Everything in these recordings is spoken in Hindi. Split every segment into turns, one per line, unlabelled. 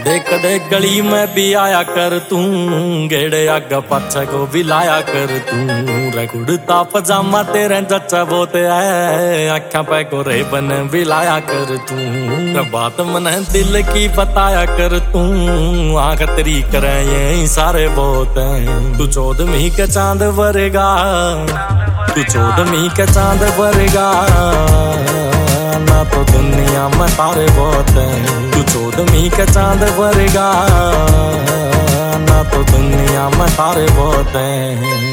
कदे कदे गली में भी आया कर तू, गेड़े आगा पाछा को भी लाया कर तू। रगुड़ता पजामा तेरे जच्चा बोते है, आँखा पे को रेबन भी लाया कर तू। बात मन दिल की बताया कर तू, आँख तेरी करे ये सारे बोते हैं। तू चौदहवीं के चांद वरेगा, तू चौदहवीं के चांद वरेगा, ना तो दुनिया में तारे बहुत हैं। तू चौदहवीं के चांद वरेगा, ना तो दुनिया में तारे बहुत हैं।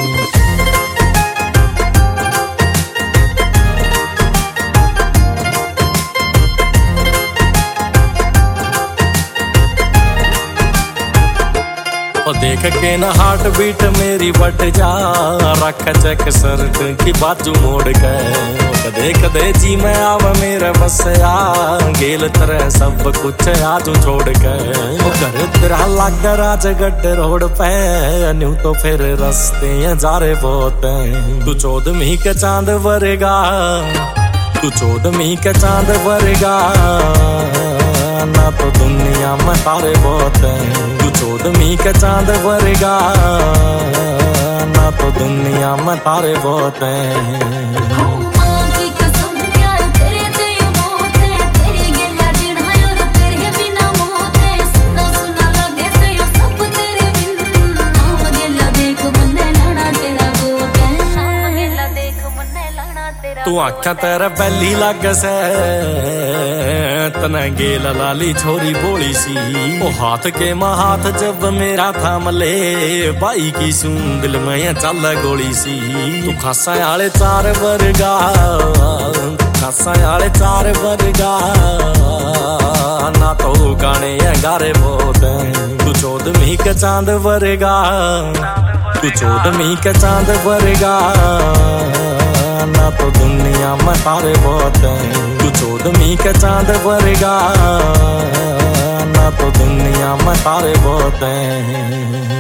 और देख के ना हार्ट बीट मेरी बढ़ जा, रख चेक शर्ट की बाजू मोड़ के। कदे कदे जी मैं आव मेरे बसया, गेल तरह सब कुछ आजू छोड़ के। घर तेरा लग राज गड्ढ रोड पे, न्यू तो फिर रस्ते जा रहे बहुत हैं। तू चौदहवीं के चांद वरेगा, तू चौदहवीं के चांद वरेगा, ना तो दुनिया में तारे बहुत हैं। तू चौदहवीं के चांद वरेगा, ना तो दुनिया में तारे बहुत हैं। तू आख्या तेरा बैली लग से, तना गेल लाली छोरी बोली सी। ओ हाथ के माँ हाथ जब मेरा था मले, बाई की सूं दिल में चल गोली सी। तू खासा आले चार वर्गा, खासा आले चार वर्गा, ना तो गाने गारे बहुत हैं। तू चौदहवीं के चांद वरेगा, तू चौदहवीं के चांद वरेगा, ना तो दुनिया में तारे बहुत हैं। तू चौदहवीं के चांद वरेगा, ना तो दुनिया में तारे बहुत हैं।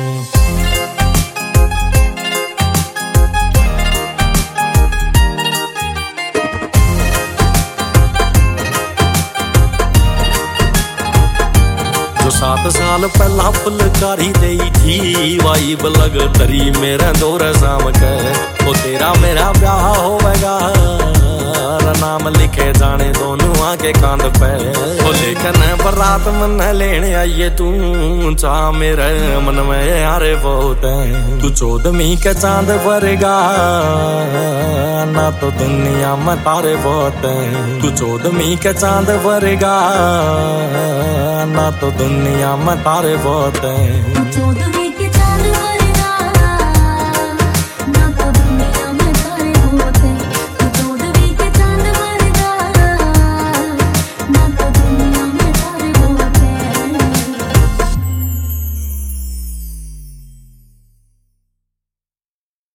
जो 7 साल पहला फुलकारी दई थी, वाइब लग तरी मेरे दौर शाम के। वो तेरा मेरा ब्याह होवेगा, नाम लिखे जाने दोनों आके कांध पे। वो लेकिन बरात मन लेने आइए तू, चाह मेरे मन में यारे बहुत हैं। तू चौदहवीं के चांद वरेगा, ना तो दुनिया में तारे बहुत हैं। तू चौदहवीं के चांद वरेगा, ना तो दुनिया में तारे बहुत हैं।